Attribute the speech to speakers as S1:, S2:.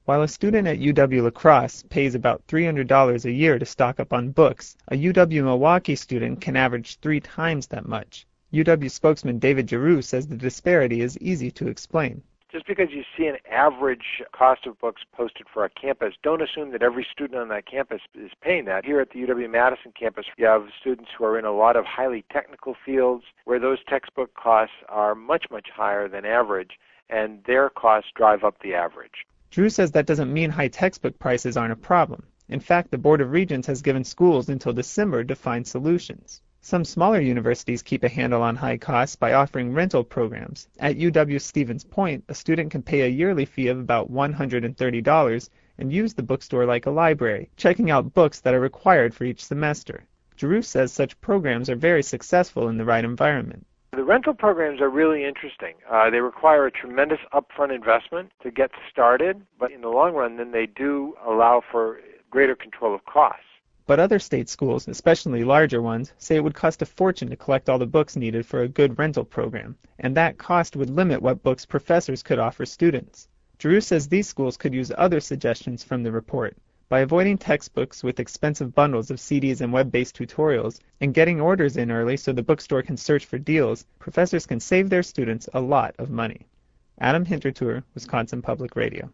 S1: While a student at UW-La Crosse pays about $300 a year to stock up on books, a UW-Milwaukee student can average 3 times that much. UW spokesman David Giroux says the disparity is easy to explain.
S2: Just because you see an average cost of books posted for a campus, don't assume that every student on that campus is paying that. Here at the UW-Madison campus, you have students who are in a lot of highly technical fields where those textbook costs are much, much higher than average, and their costs drive up the average.
S1: Drew says that doesn't mean high textbook prices aren't a problem. In fact, the Board of Regents has given schools until December to find solutions. Some smaller universities keep a handle on high costs by offering rental programs. At UW-Stevens Point, a student can pay a yearly fee of about $130 and use the bookstore like a library, checking out books that are required for each semester. Giroux says such programs are very successful in the right environment.
S2: The rental programs are really interesting. They require a tremendous upfront investment to get started, but in the long run, then they do allow for greater control of costs.
S1: But other state schools, especially larger ones, say it would cost a fortune to collect all the books needed for a good rental program, and that cost would limit what books professors could offer students. Giroux says these schools could use other suggestions from the report. By avoiding textbooks with expensive bundles of CDs and web-based tutorials, and getting orders in early so the bookstore can search for deals, professors can save their students a lot of money. Adam Hintertour, Wisconsin Public Radio.